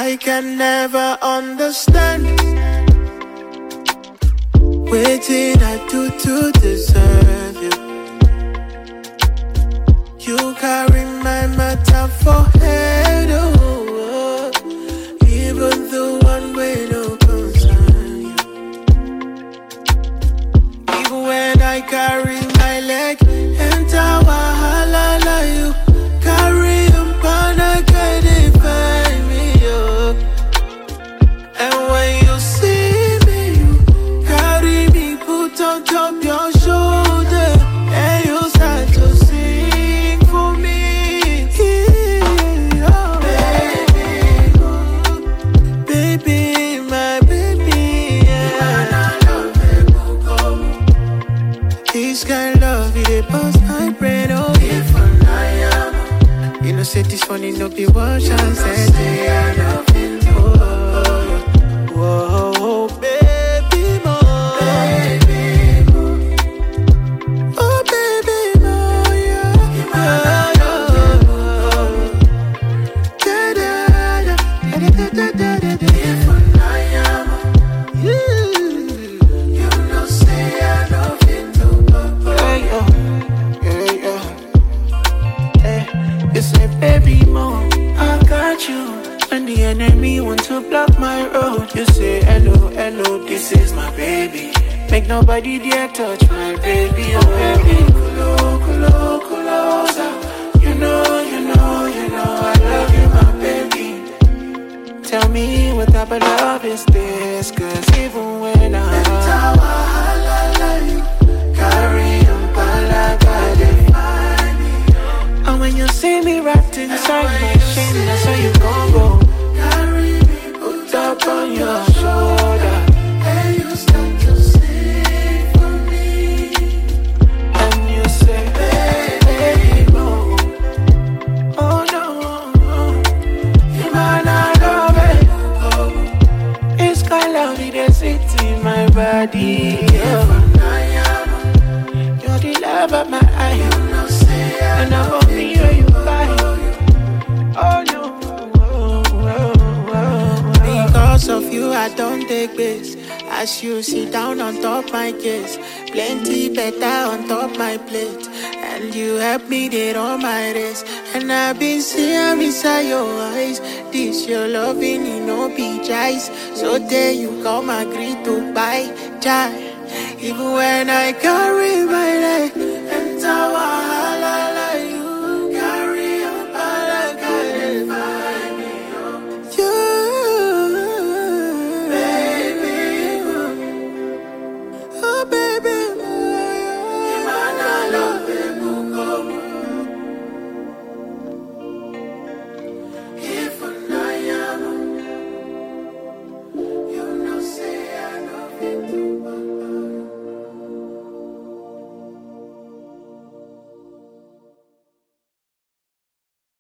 I can never understand. Waiting I do to deserve you. You carry my matter for head, oh, even the one way no concern you. Even when I carry my leg, enter wahala like you. Carry umpana can't find me, oh. And when you see me, you carry me, put on top your shoulder, and you start to sing for me. Yeah, oh. Baby, my baby, yeah. This kind of love, it bust my brain, oh. You know, say this funny, no be one chance, and they are nothing. Whoa, baby, more. Baby, more. Oh, baby, more, yeah. You know, say I love you too, you say, baby, more, I got you. When the enemy want to block my road, you say, hello, hello, this is my baby. Make nobody dare touch my baby, oh baby. Kulo, kulo, kulosa. You know, I love you, my baby. Tell me what type of love is this? Cause even when I carry on and when you see me wrapped inside my shame, that's how you gon' go. Carry me, put up on your shoulder, and you start to sing for me. And you say, baby, no. Oh no, you might not love it. It's called love, it sits in my body. You're the love of my eye. And I hope you buy. Oh no. Because of you I don't take this. As you sit down on top my case, plenty better on top my plate. And you help me get on my race. And I've been seeing inside your eyes. This your loving, you know, be choice. So there you come, agree to buy. Even when I carry my leg,